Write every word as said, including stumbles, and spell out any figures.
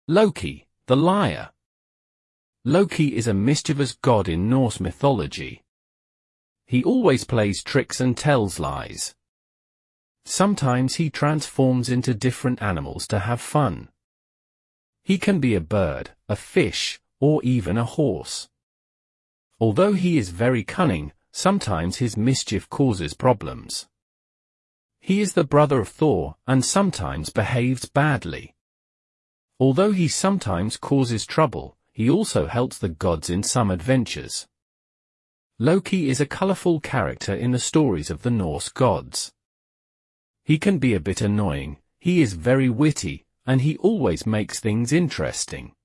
Loki, the liar. Loki is a mischievous god in Norse mythology. He always plays tricks and tells lies. Sometimes he transforms into different animals to have fun. He can be a bird, a fish, or even a horse. Although he is very cunning, sometimes his mischief causes problems. He is the brother of Thor, and sometimes behaves badly. Although he sometimes causes trouble, he also helps the gods in some adventures. Loki is a colorful character in the stories of the Norse gods. He can be a bit annoying, he is very witty, and he always makes things interesting.